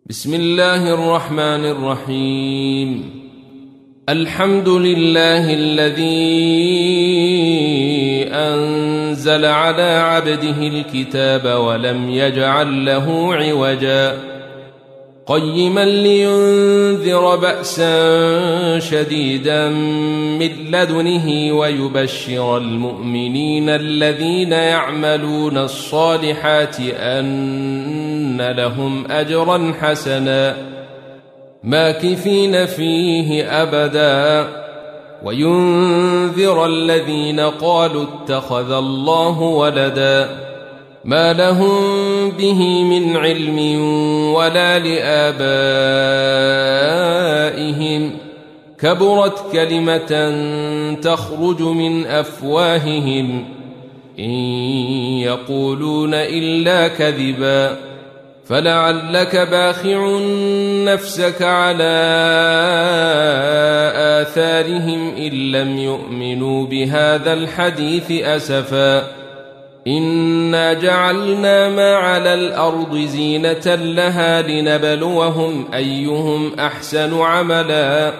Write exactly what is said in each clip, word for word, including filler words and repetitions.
بسم الله الرحمن الرحيم. الحمد لله الذي أنزل على عبده الكتاب ولم يجعل له عوجا قيما لينذر بأسا شديدا من لدنه ويبشر المؤمنين الذين يعملون الصالحات أن لهم أجرا حسنا ماكثين فيه أبدا وينذر الذين قالوا اتخذ الله ولدا ما لهم به من علم ولا لآبائهم كبرت كلمة تخرج من أفواههم إن يقولون إلا كذبا فلعلك باخع نفسك على آثارهم إن لم يؤمنوا بهذا الحديث أسفا إنا جعلنا ما على الأرض زينة لها لنبلوهم أيهم أحسن عملا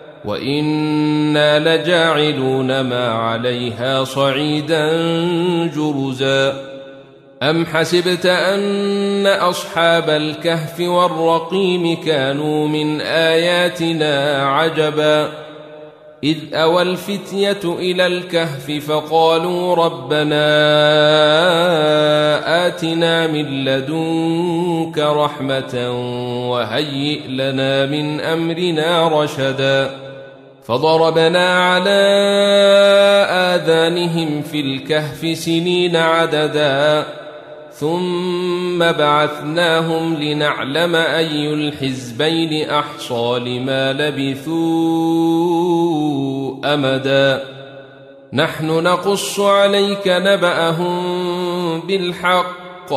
وإنا لجاعلون ما عليها صعيدا جرزا أم حسبت أن أصحاب الكهف والرقيم كانوا من آياتنا عجبا إذ أوى الفتية إلى الكهف فقالوا ربنا آتنا من لدنك رحمة وهيئ لنا من أمرنا رشدا فضربنا على آذانهم في الكهف سنين عددا ثم بعثناهم لنعلم أي الحزبين أحصى لما لبثوا أمدا نحن نقص عليك نبأهم بالحق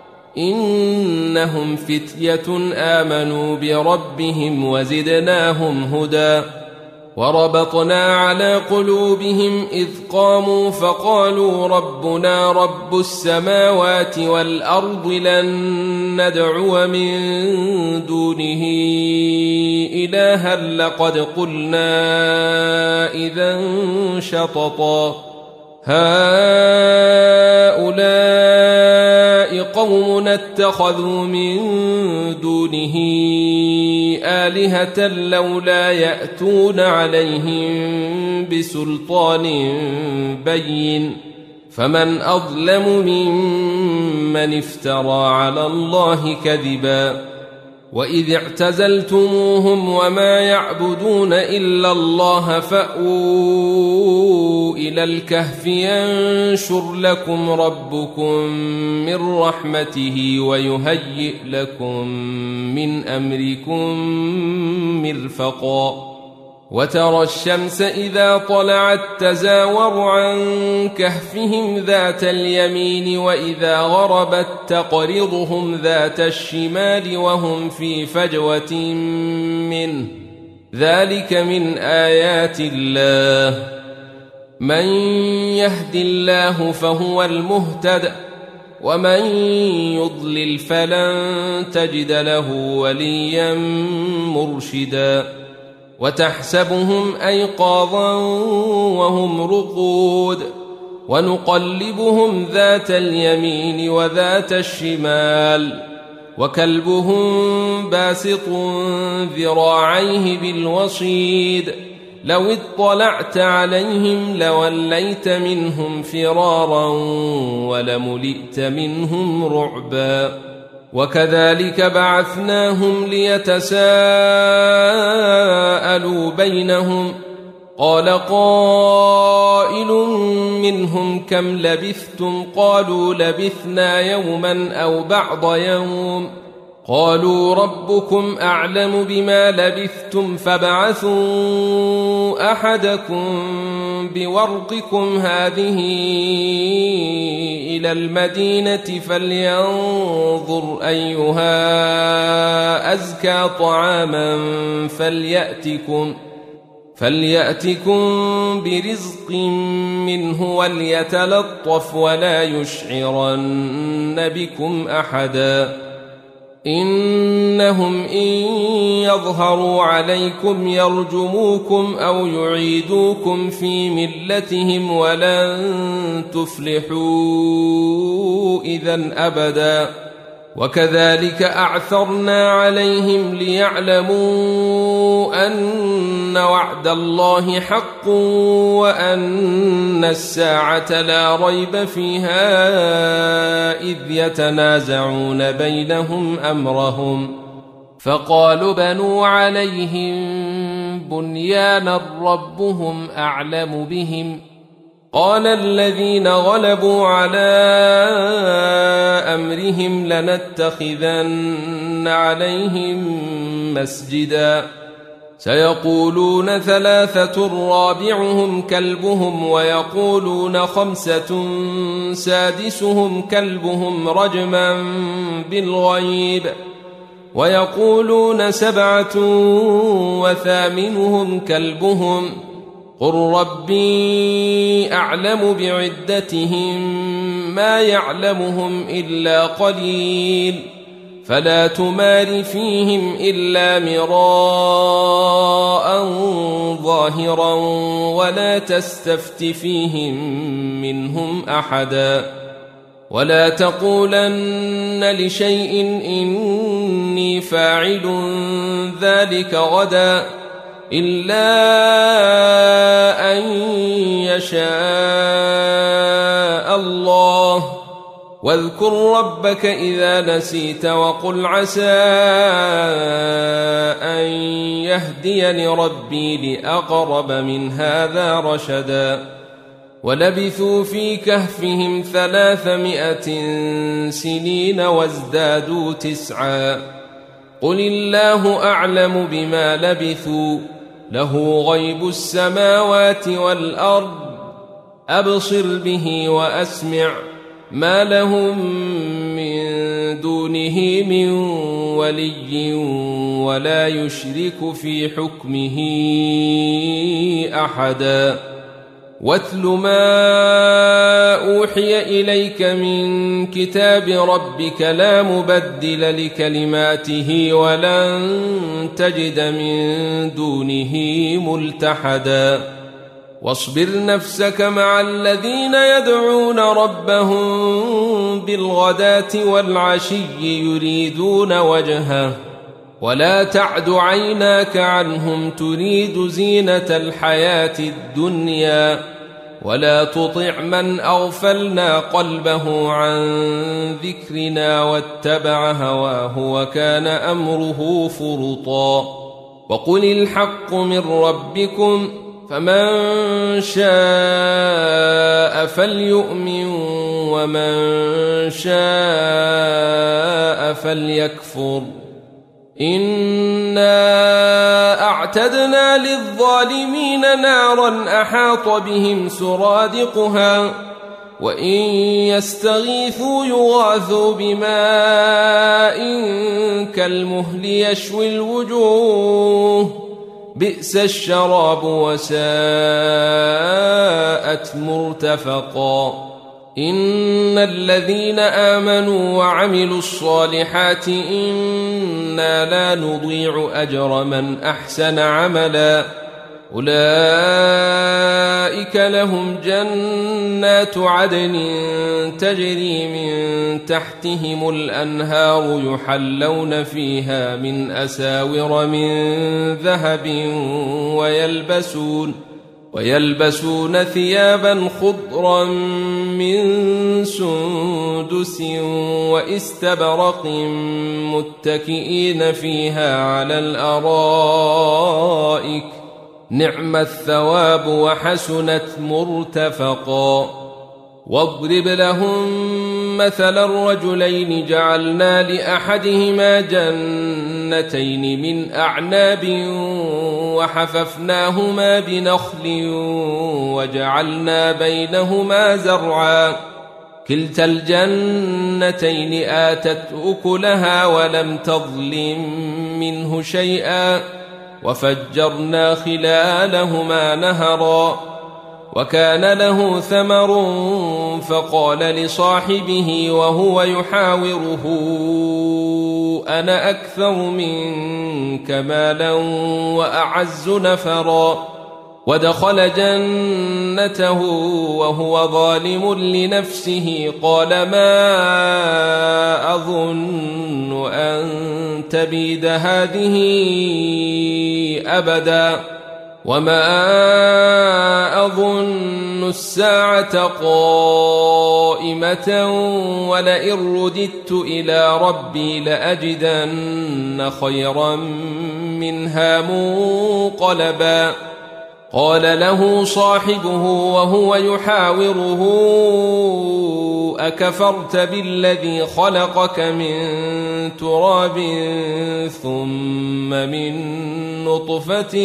إنهم فتية آمنوا بربهم وزدناهم هدى وربطنا على قلوبهم إذ قاموا فقالوا ربنا رب السماوات والأرض لن ندعو من دونه إلها لقد قلنا إذا شططا هؤلاء قوم اتخذوا من دونه آلهة لولا يأتون عليهم بسلطان بين فمن أظلم ممن افترى على الله كذبا وإذ اعتزلتموهم وما يعبدون إلا الله فأووا إلى الكهف ينشر لكم ربكم من رحمته ويهيئ لكم من أمركم مرفقا وترى الشمس إذا طلعت تزاور عن كهفهم ذات اليمين وإذا غربت تقرضهم ذات الشمال وهم في فجوة منه ذلك من آيات الله من يهد الله فهو المهتد ومن يضلل فلن تجد له وليا مرشدا وتحسبهم أيقاظا وهم رقود ونقلبهم ذات اليمين وذات الشمال وكلبهم باسط ذراعيه بالوصيد لو اطلعت عليهم لوليت منهم فرارا ولملئت منهم رعبا وكذلك بعثناهم ليتساءلوا بينهم قال قائل منهم كم لبثتم قالوا لبثنا يوما أو بعض يوم قالوا ربكم أعلم بما لبثتم فابعثوا أحدكم بورقكم هذه إلى المدينة فلينظر أيها أزكى طعاما فليأتكم فليأتكم برزق منه وليتلطف ولا يشعرن بكم أحدا إن إنهم إن يظهروا عليكم يرجموكم أو يعيدوكم في ملتهم ولن تفلحوا إذن أبدا. وكذلك أعثرنا عليهم ليعلموا أن وعد الله حق وأن الساعة لا ريب فيها إذ يتنازعون بينهم أمرهم فقالوا بنوا عليهم بنيانا ربهم أعلم بهم قال الذين غلبوا على أمرهم لنتخذن عليهم مسجدا سيقولون ثلاثة رابعهم كلبهم ويقولون خمسة سادسهم كلبهم رجما بالغيب ويقولون سبعة وثامنهم كلبهم قل ربي أعلم بعدتهم ما يعلمهم إلا قليل فلا تمار فيهم إلا مراء ظاهرا ولا تستفت فيهم منهم أحدا ولا تقولن لشيء إني فاعل ذلك غدا إلا أن يشاء الله واذكر ربك إذا نسيت وقل عسى أن يهديني ربي لأقرب من هذا رشدا ولبثوا في كهفهم ثلاثمائة سنين وازدادوا تسعا قل الله أعلم بما لبثوا له غيب السماوات والأرض أبصر به وأسمع ما لهم من دونه من ولي ولا يشرك في حكمه أحدا واتل ما أوحي إليك من كتاب ربك لا مبدل لكلماته ولن تجد من دونه ملتحدا واصبر نفسك مع الذين يدعون ربهم بالغداة والعشي يريدون وجهه ولا تعد عيناك عنهم تريد زينة الحياة الدنيا ولا تطع من أغفلنا قلبه عن ذكرنا واتبع هواه وكان أمره فرطا وقل الحق من ربكم فمن شاء فليؤمن ومن شاء فليكفر إنا أعتدنا للظالمين نارا أحاط بهم سرادقها وإن يستغيثوا يغاثوا بماء كالمهل يشوي الوجوه بئس الشراب وساءت مرتفقا إن الذين آمنوا وعملوا الصالحات إنا لا نضيع أجر من أحسن عملا أولئك لهم جنات عدن تجري من تحتهم الأنهار يحلون فيها من أساور من ذهب ويلبسون ويلبسون ثيابا خضرا من سندس واستبرق متكئين فيها على الأرائك نعم الثواب وحسنت مرتفقا واضرب لهم مثل الرجلين جعلنا لأحدهما جنتين من أعناب وحففناهما بنخل وجعلنا بينهما زرعا كلتا الجنتين آتت أكلها ولم تظلم منه شيئا وفجرنا خلالهما نهرا وكان له ثمر فقال لصاحبه وهو يحاوره أنا أكثر منك مالا وأعز نفرا ودخل جنته وهو ظالم لنفسه قال ما أظن أن تبيد هذه أبدا وما أظن الساعة قائمة ولئن رددت إلى ربي لأجدن خيرا منها منقلبا قال له صاحبه وهو يحاوره أكفرت بالذي خلقك من تراب ثم من نطفة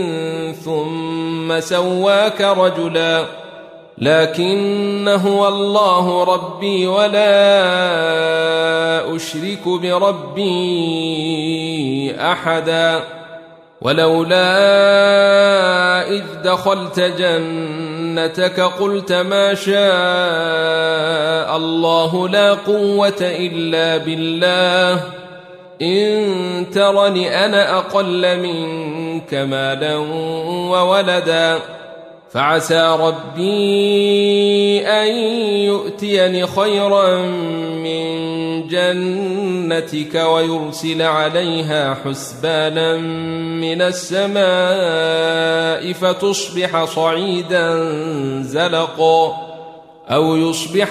ثم سواك رجلا لكن هو الله ربي ولا أشرك بربي أحدا ولولا إذ دخلت جنتك قلت ما شاء الله لا قوة إلا بالله إن ترني أنا أقل منك مالا وولدا فعسى ربي أن يؤتيني خيرا من جنتك ويرسل عليها حسبانا من السماء فتصبح صعيدا زلقا أو يصبح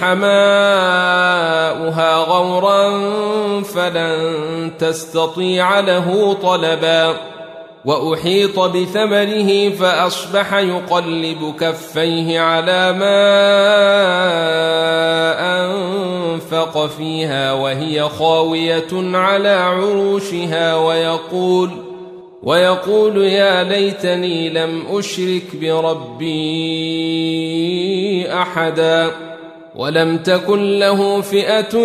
ماؤها غورا فلن تستطيع له طلبا وأحيط بثمره فأصبح يقلب كفيه على ما أنفق فيها وهي خاوية على عروشها ويقول ويقول يا ليتني لم أشرك بربي أحدا ولم تكن له فئة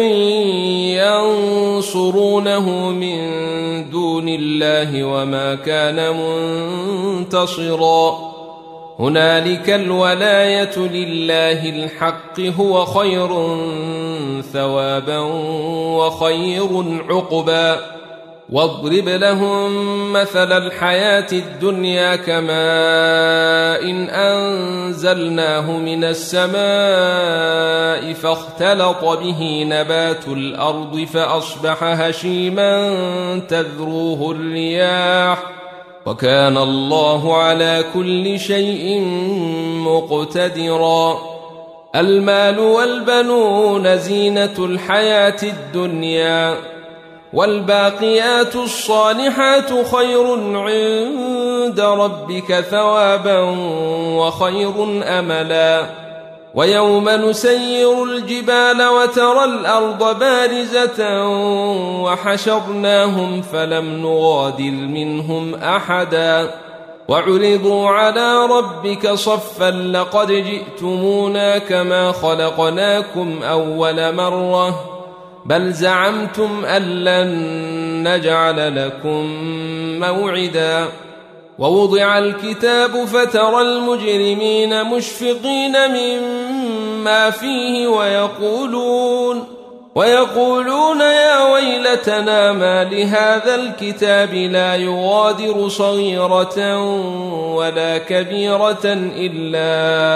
ينصرونه من دون الله وما كان منتصرا هنالك الولاية لله الحق هو خير ثوابا وخير عقبا واضرب لهم مثل الحياة الدنيا كماء إن أنزلناه من السماء فاختلط به نبات الأرض فأصبح هشيما تذروه الرياح وكان الله على كل شيء مقتدرا المال والبنون زينة الحياة الدنيا والباقيات الصالحات خير عند ربك ثوابا وخير أملا ويوم نسير الجبال وترى الأرض بارزة وحشرناهم فلم نغادر منهم أحدا وعرضوا على ربك صفا لقد جئتمونا كما خلقناكم أول مرة بل زعمتم أن لن نجعل لكم موعدا ووضع الكتاب فترى المجرمين مشفقين مما فيه ويقولون ويقولون يا ويلتنا ما لهذا الكتاب لا يغادر صغيرة ولا كبيرة إلا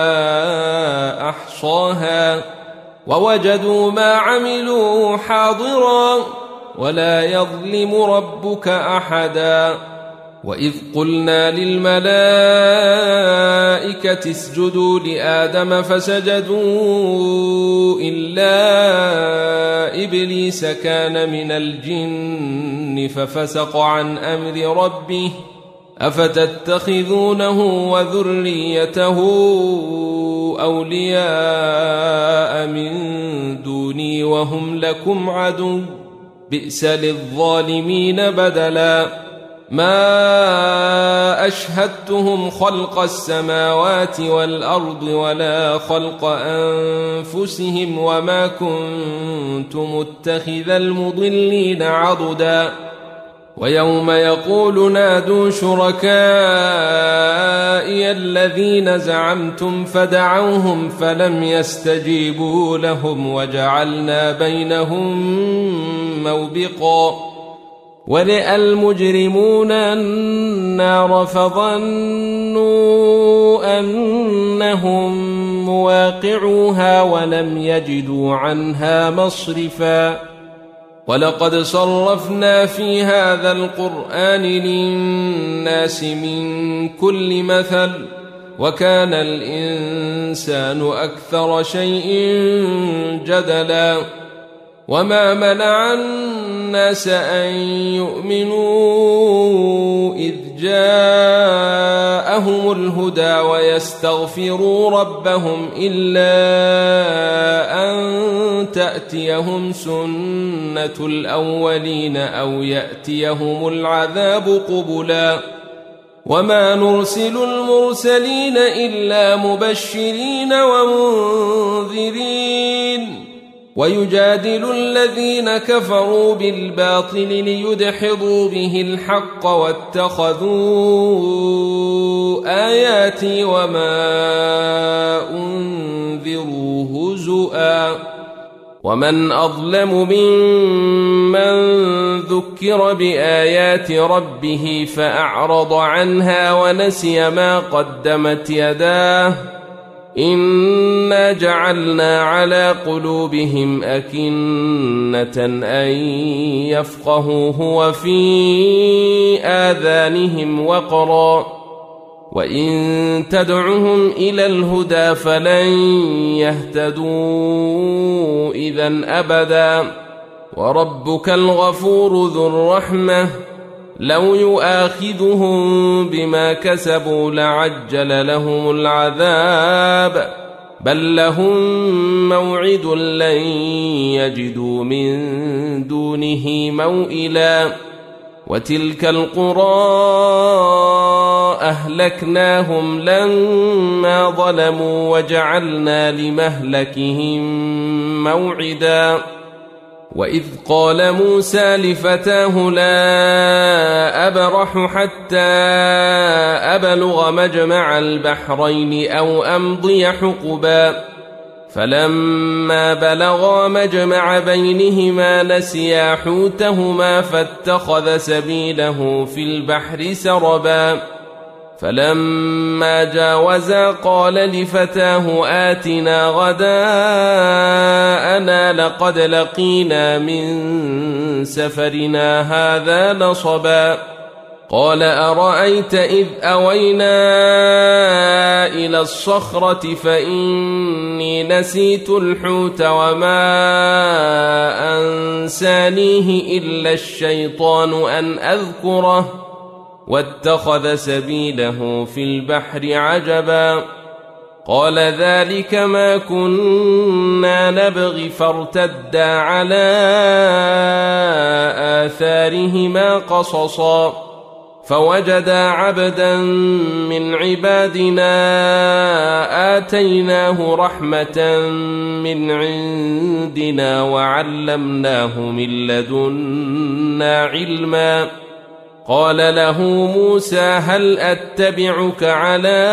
أحصاها ووجدوا ما عملوا حاضرا ولا يظلم ربك أحدا وإذ قلنا للملائكة اسجدوا لآدم فسجدوا إلا إبليس كان من الجن ففسق عن أمر ربه أفتتخذونه وذريته أولياء من دوني وهم لكم عدو بئس للظالمين بدلا ما أشهدتهم خلق السماوات والأرض ولا خلق أنفسهم وما كنت متخذ المضلين عضدا ويوم يقول نادوا شركائي الذين زعمتم فدعوهم فلم يستجيبوا لهم وجعلنا بينهم موبقا ورئ المجرمون النار فظنوا أنهم مواقعوها ولم يجدوا عنها مصرفا ولقد صرفنا في هذا القرآن للناس من كل مثل وكان الإنسان أكثر شيء جدلا وما منع الناس أن يؤمنوا إذ جاءهم الهدى ويستغفروا ربهم إلا أن تأتيهم سنة الأولين أو يأتيهم العذاب قبلا وما نرسل المرسلين إلا مبشرين ومنذرين ويجادل الذين كفروا بالباطل ليدحضوا به الحق واتخذوا آياتي وما أنذروا هزؤا ومن أظلم ممن ذكر بآيات ربه فأعرض عنها ونسي ما قدمت يداه إنا جعلنا على قلوبهم أكنة أن يفقهوه وفي آذانهم وقرا وإن تدعهم إلى الهدى فلن يهتدوا إذن أبدا وربك الغفور ذو الرحمة لو يؤاخذهم بما كسبوا لعجل لهم العذاب بل لهم موعد لن يجدوا من دونه موئلا وتلك القرى أهلكناهم لما ظلموا وجعلنا لمهلكهم موعدا وإذ قال موسى لفتاه لا أبرح حتى أبلغ مجمع البحرين أو أمضي حقبا فلما بلغا مجمع بينهما نسيا حوتهما فاتخذ سبيله في البحر سربا فلما جاوزا قال لفتاه آتنا غداءنا لقد لقينا من سفرنا هذا نصبا قال أرأيت إذ أوينا إلى الصخرة فإني نسيت الحوت وما أنسانيه إلا الشيطان أن أذكره واتخذ سبيله في البحر عجبا قال ذلك ما كنا نبغي فارتدا على آثارهما قصصا فوجدا عبدا من عبادنا آتيناه رحمة من عندنا وعلمناه من لدنا علما قال له موسى هل أتبعك على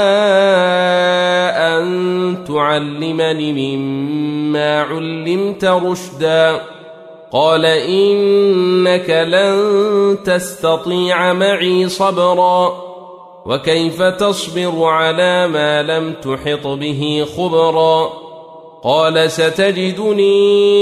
أن تعلمني مما علمت رشدا قال إنك لن تستطيع معي صبرا وكيف تصبر على ما لم تحط به خبرا قال ستجدني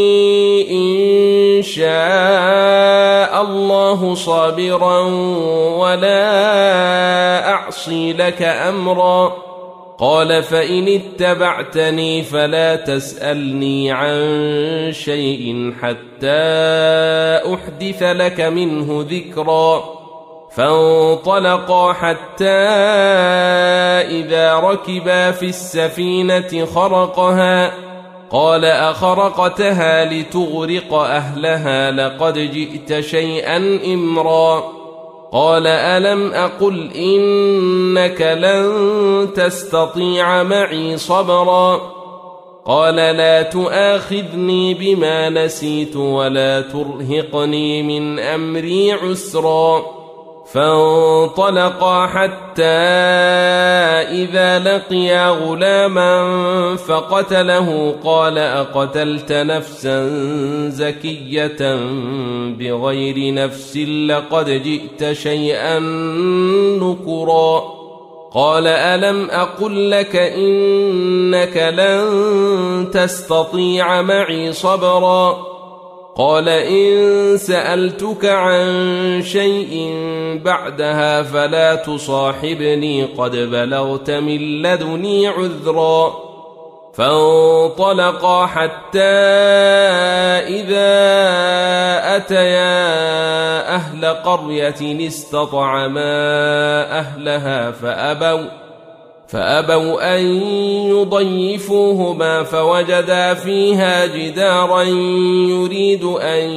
إن شاء الله صابرا ولا أعصي لك أمرا قال فإن اتبعتني فلا تسألني عن شيء حتى أحدث لك منه ذكرا فانطلقا حتى إذا ركبا في السفينة خرقها قال أخرقتها لتغرق أهلها لقد جئت شيئا إمرا قال ألم أقل إنك لن تستطيع معي صبرا قال لا تؤاخذني بما نسيت ولا ترهقني من أمري عسرا فانطلقا حتى إذا لقيا غلاما فقتله قال أقتلت نفسا زكية بغير نفس لقد جئت شيئا نكرا قال ألم أقل لك إنك لن تستطيع معي صبرا قال إن سألتك عن شيء بعدها فلا تصاحبني قد بلغت من لدني عذرا فانطلقا حتى إذا أتيا أهل قرية استطعما أهلها فأبوا فأبوا أن يضيفوهما فوجدا فيها جدارا يريد أن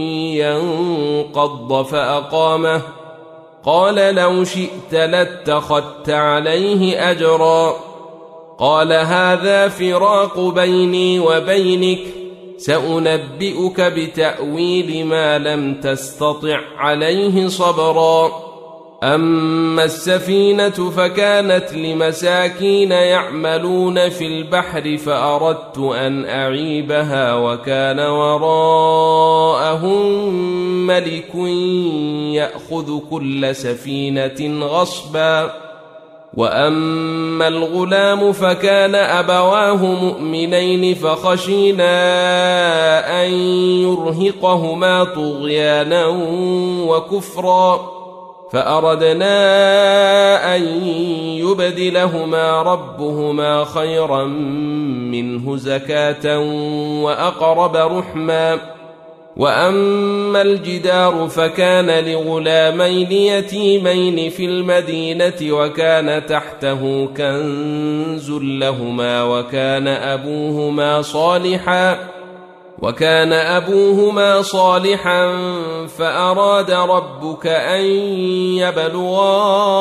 ينقض فأقامه قال لو شئت لاتخذت عليه أجرا قال هذا فراق بيني وبينك سأنبئك بتأويل ما لم تستطع عليه صبرا أما السفينة فكانت لمساكين يعملون في البحر فأردت أن أعيبها وكان وراءهم ملك يأخذ كل سفينة غصبا وأما الغلام فكان أبواه مؤمنين فخشينا أن يرهقهما طغيانا وكفرا فأردنا أن يبدلهما ربهما خيرا منه زكاة وأقرب رحما وأما الجدار فكان لغلامين يتيمين في المدينة وكان تحته كنز لهما وكان أبوهما صالحا وكان أبوهما صالحا فأراد ربك أن يبلغا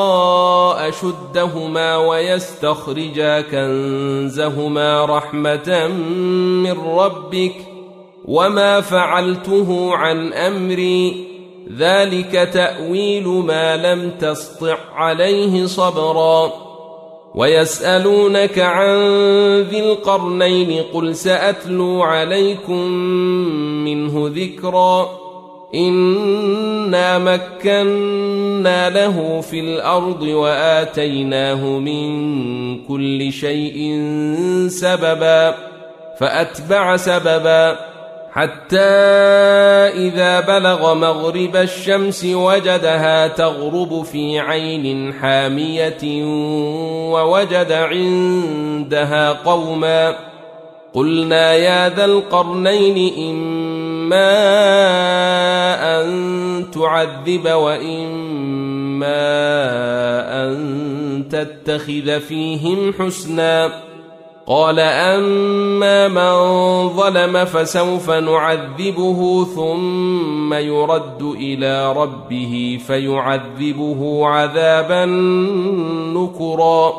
أشدهما ويستخرجا كنزهما رحمة من ربك وما فعلته عن أمري ذلك تأويل ما لم تسطع عليه صبرا ويسألونك عن ذي القرنين قل سأتلو عليكم منه ذكرا إنا مكنا له في الأرض وآتيناه من كل شيء سببا فأتبع سببا حتى إذا بلغ مغرب الشمس وجدها تغرب في عين حامية ووجد عندها قوما قلنا يا ذا القرنين إما أن تعذب وإما أن تتخذ فيهم حسنا قال أما من ظلم فسوف نعذبه ثم يرد إلى ربه فيعذبه عذابا نكرا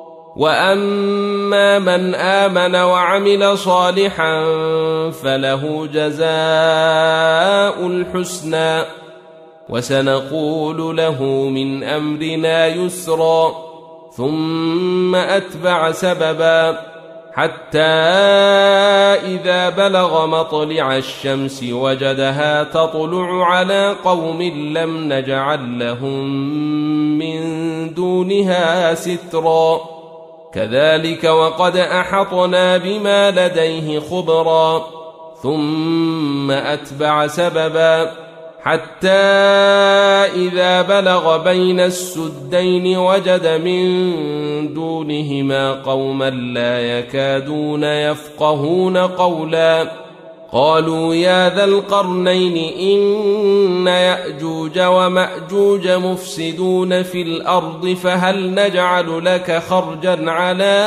وأما من آمن وعمل صالحا فله جزاء الحسنى وسنقول له من أمرنا يسرا ثم أتبع سببا حتى إذا بلغ مطلع الشمس وجدها تطلع على قوم لم نجعل لهم من دونها سترا كذلك وقد أحطنا بما لديه خبرا ثم أتبع سببا حتى إذا بلغ بين السدين وجد من دونهما قوما لا يكادون يفقهون قولا قالوا يا ذا القرنين إن يأجوج ومأجوج مفسدون في الأرض فهل نجعل لك خرجا على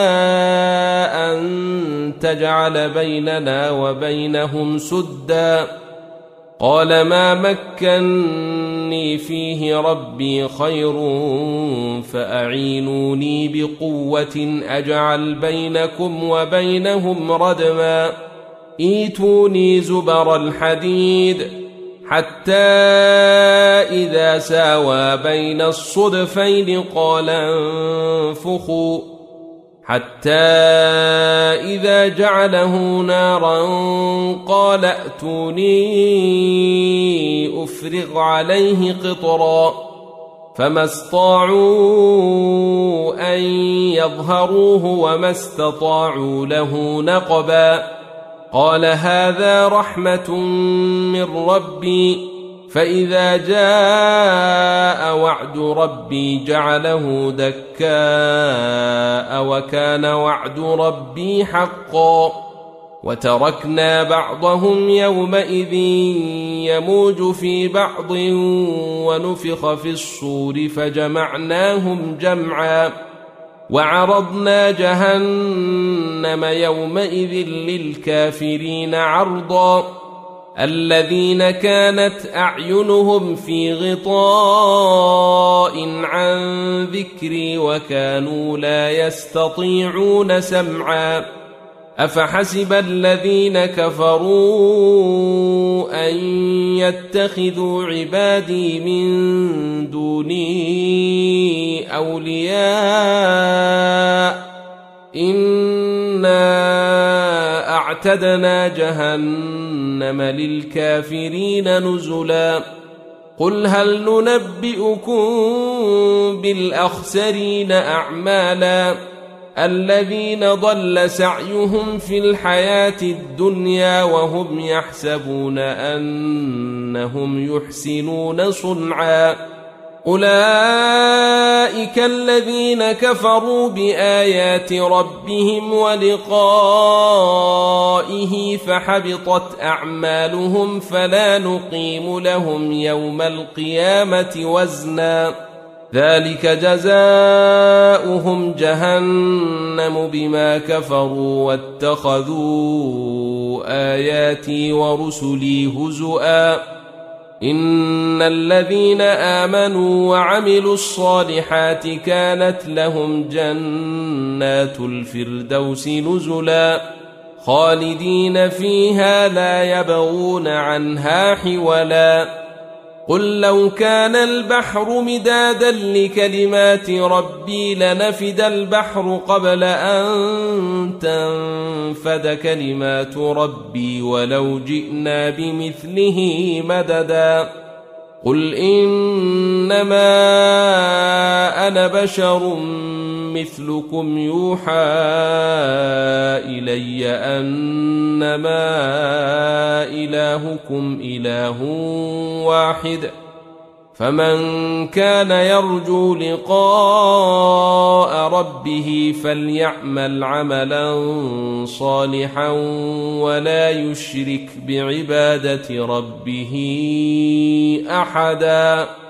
أن تجعل بيننا وبينهم سدا قال ما مكنا إني فيه ربي خير فأعينوني بقوة أجعل بينكم وبينهم ردما ايتوني زبر الحديد حتى إذا ساوى بين الصدفين قال انفخوا حتى إذا جعله نارا قال ائتوني أفرغ عليه قطرا فما استطاعوا أن يظهروه وما استطاعوا له نقبا قال هذا رحمة من ربي فإذا جاء وعد ربي جعله دكاء وكان وعد ربي حقا وتركنا بعضهم يومئذ يموج في بعض ونفخ في الصور فجمعناهم جمعا وعرضنا جهنم يومئذ للكافرين عرضا الذين كانت أعينهم في غطاء عن ذكري وكانوا لا يستطيعون سمعا أفحسب الذين كفروا أن يتخذوا عبادي من دوني أولياء إنا أعتدنا جهنم للكافرين نزلا قل هل ننبئكم بالأخسرين أعمالا الذين ضل سعيهم في الحياة الدنيا وهم يحسبون أنهم يحسنون صنعا أولئك الذين كفروا بآيات ربهم ولقائه فحبطت أعمالهم فلا نقيم لهم يوم القيامة وزنا ذلك جزاؤهم جهنم بما كفروا واتخذوا آياتي ورسلي هزؤا إن الذين آمنوا وعملوا الصالحات كانت لهم جنات الفردوس نزلا خالدين فيها لا يبغون عنها حولا قل لو كان البحر مدادا لكلمات ربي لنفد البحر قبل أن تنفد كلمات ربي ولو جئنا بمثله مددا قل إنما أنا بشر مثلكم يوحى إلي أنما إلهكم إله واحد فمن كان يرجو لقاء ربه فليعمل عملا صالحا ولا يشرك بعبادة ربه أحدا.